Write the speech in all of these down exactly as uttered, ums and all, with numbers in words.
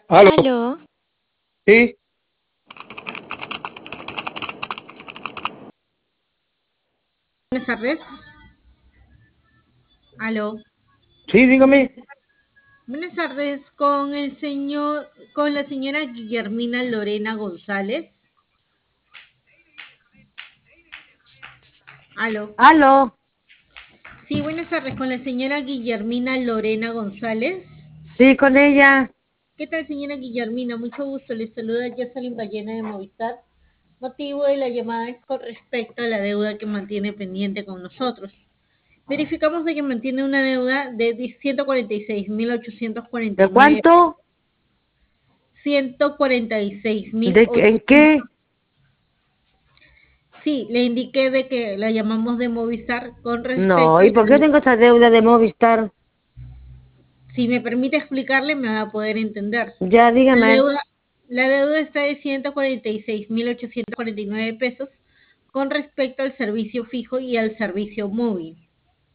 Aló, Aló, sí, Buenas tardes. Aló. sí, dígame. Buenas tardes con el señor, con la señora Guillermina Lorena González. Aló. aló, Sí, buenas tardes con la señora Guillermina Lorena González. sí, con ella. ¿Qué tal, señora Guillermina? Mucho gusto. Les saluda Jocelyn Ballena de Movistar. Motivo de la llamada es con respecto a la deuda que mantiene pendiente con nosotros. Verificamos de que mantiene una deuda de ciento cuarenta y seis mil ochocientos cuarenta ¿De y nueve, cuánto? ciento cuarenta y seis mil ¿De qué- en ochocientos. qué? Sí, le indiqué de que la llamamos de Movistar con No, respecto a ¿y la por qué deuda. tengo esa deuda de Movistar? Si me permite explicarle, me va a poder entender. Ya, La dígame. deuda, la deuda está de ciento cuarenta y seis mil ochocientos cuarenta y nueve pesos con respecto al servicio fijo y al servicio móvil.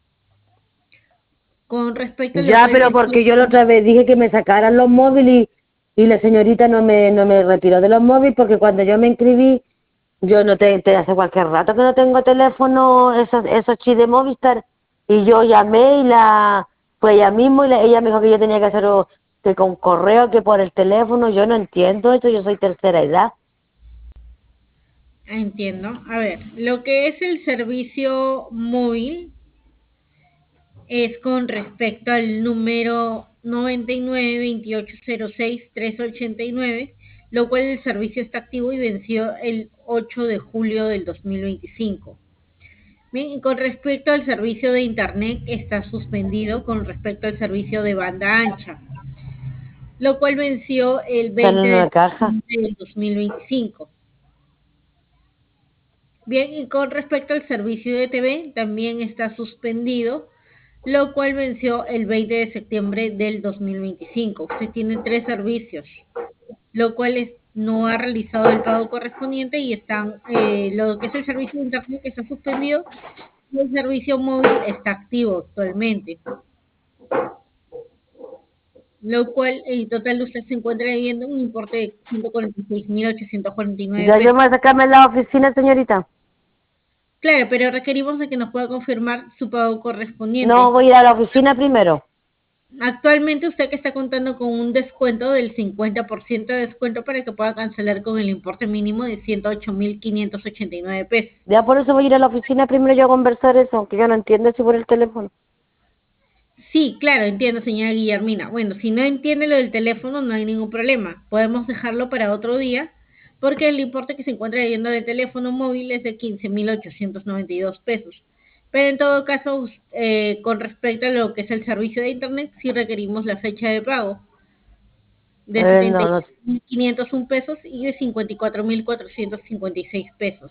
Con respecto a lo Ya, que es pero el porque yo la otra vez dije que me sacaran los móviles y, y la señorita no me, no me retiró de los móviles porque cuando yo me inscribí, yo no te, te hace cualquier rato que no tengo teléfono, esos, esos chips de Movistar, y yo llamé y la, fue ella mismo y la- ella me dijo que yo tenía que hacerlo que con correo, que por el teléfono, yo no entiendo esto, yo soy tercera edad. Ah, entiendo. A ver, lo que es el servicio móvil es con respecto al número noventa y nueve veintiocho cero seis trescientos ochenta y nueve, lo cual el servicio está activo y venció el ocho de julio del dos mil veinticinco. Bien, y con respecto al servicio de Internet, está suspendido con respecto al servicio de banda ancha, lo cual venció el Están en veinte de una caja. septiembre del dos mil veinticinco. Bien, y con respecto al servicio de T V, también está suspendido, lo cual venció el veinte de septiembre del dos mil veinticinco. Usted tiene tres servicios, lo cual es, no ha realizado el pago correspondiente y están, eh, lo que es el servicio de Internet que está suspendido y el servicio móvil está activo actualmente, lo cual en total usted se encuentra debiendo un importe de ciento cuarenta y seis mil ochocientos cuarenta y nueve Ya yo pesos. me voy a sacarme en la oficina, señorita. Claro, pero requerimos de que nos pueda confirmar su pago No, correspondiente. voy a ir a la oficina primero. Actualmente usted que está contando con un descuento del cincuenta por ciento de descuento para que pueda cancelar con el importe mínimo de ciento ocho mil quinientos ochenta y nueve pesos. Ya por eso voy a ir a la oficina primero yo a conversar eso, aunque yo no entiendo si por el teléfono. Sí, claro, entiendo, señora Guillermina. Bueno, si no entiende lo del teléfono, no hay ningún problema. Podemos dejarlo para otro día, porque el importe que se encuentra debiendo del teléfono móvil es de quince mil ochocientos noventa y dos pesos. Pero en todo caso, us- eh, con respecto a lo que es el servicio de Internet, sí requerimos la fecha de pago de Eh, setenta no, y no. mil quinientos un pesos y de cincuenta y cuatro mil cuatrocientos cincuenta y seis pesos.